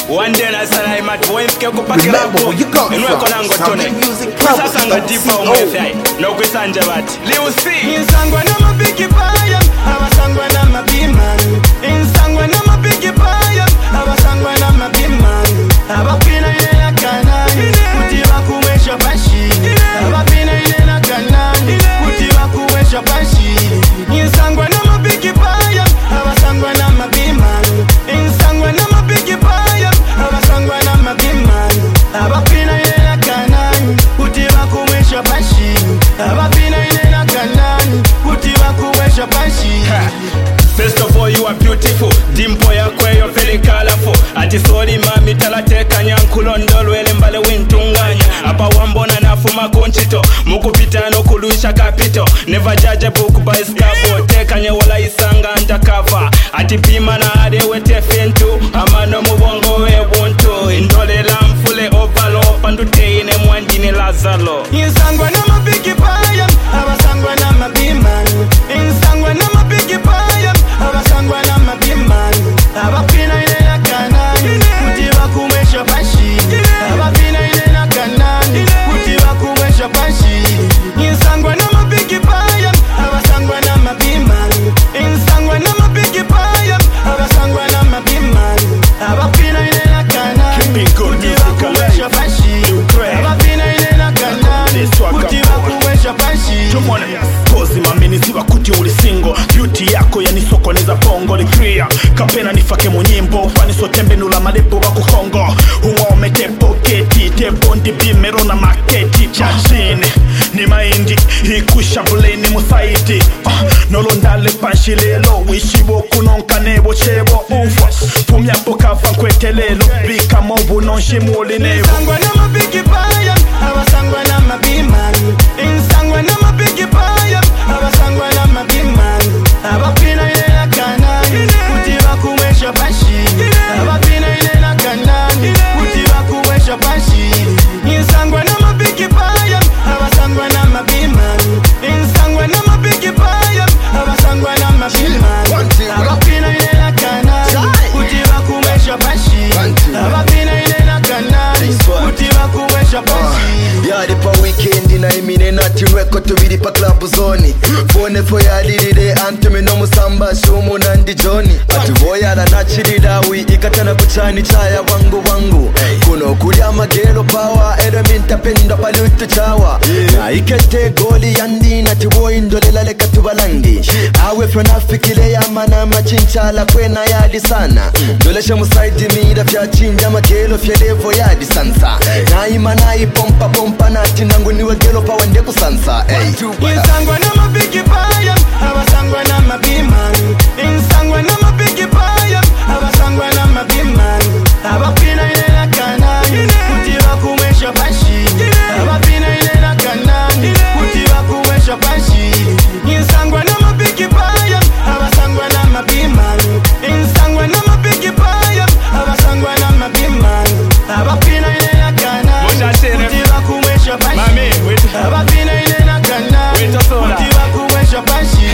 One day na sana imat voimke kupakira Remember where you come from. Zambian Music Promise. Sasa ngadipa umefai no kwisanja bati liusi insangwa na mabiki paya abasangwa na mabima insangwa na mabiki paya abasangwa na mabima abapina ile na kanani kutiba kumesha bashi abapina ile na kanani kutiba kumesha bashi insangwa na mabiki paya abasangwa na mabima insangwa na mabiki paya abasangwa na mabima abapina ile na kanani kutiba kumesha bashi abapina ile na kanani kutiba kumesha bashi. First of all, you are beautiful. Dimpo yakwe yo very colorful. Ati sorry mami talateka nyankulondolo ele mbale wintunganya. Apa wambona nafuma konchito. Mukupita no kulusha kapito. Never judge a book by its cover. Teka nye wala isanga undercover. Ati pima na adewe tefentu. Amano mubongo we wonto. Indole lamfule overload. Pandute ine mwandine lazalo. Insangwa na mabiki paya. Abasangwa na mabima. Insangwa na mabiki paya. Abasangwa na mabima. Abapina ile na kanani kutiba kumesha bashi. Abapina ile na kanani kutiba kumesha bashi. Insangwa na mabiki paya. Abasangwa na mabima. Insangwa na mabiki paya. Abasangwa na mabima. Abapina ile na kanani kutiba kumesha bashi. Abapina ile na kanani kutiba kumesha bashi. Kozi mamini ziba kuti uli single. Beauty yako yanisokoneza bongo likria. Kapena nifake munyimbo Faniso tembe nula madebo wako kongo. Uwome tepo keti Tepo ndi bimero na maketi Chachine ni maindi Hikusha buleni musaiti Nolondale panshi lelo Wishibo kunonka nebo chebo Ufa Pumya pokafa nkwete lelo Bika mobu nonshimuli nebo Insangwa na mabiki paya Abasangwa na mabima Insangwa na mabiki paya Abasangwa na mabima Abapina ile na kanani kutiba kumesha bashi. Abapina ile na kanani kutiba kumesha bashi. Insangwa na mabiki paya Abasangwa na mabima Insangwa na mabiki paya Abasangwa na mabima Abapina ile na kanani kutiba kumesha bashi. Abapina ile na kanani kutiba kumesha bashi. Yari pa weekend na imine na tiweko tubiri pa club zone. Phone for yalirire antime no musamba shumu nandi Johnny. Ati voya na nachirira wi ikatana kuchani chaya wangu. Kuno kuri amagelo power ereminta penda palutu chawa. Na ikete goli yandi na tiwo indolela leka tubalangi. Awe fanafikile ya mana machinchala kwena yadi sana. Dolesha musaidi mira fya chinja magelo fya levo yadi sansa. Na imana ipompa na tinangu niwe gelo pa wende kusansa. Insangwa na mabiki paya Abasangwa na mabima Insangwa na mabiki paya Abasangwa na mabima Abapina ile na kanani kutiba kumesha bashi. Abapina ile na kanani kutiba kumesha bashi. Insangwa na mabiki paya Abasangwa na mabima Insangwa na mabiki paya Abasangwa na mabima Abapina ile na kanani kutiba kumesha bashi. Abapina ile na kanani kutiba kumesha bashi.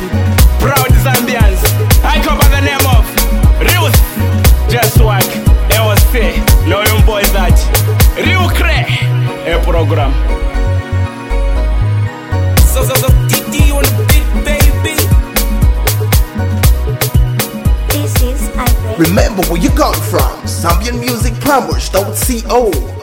Proud Zambians, I come by the name of Rius. Just work, say, no young boys that Rio Cre, a program. So TT on the beat, baby. Remember where you come from. Zambian Music Promise. Don't see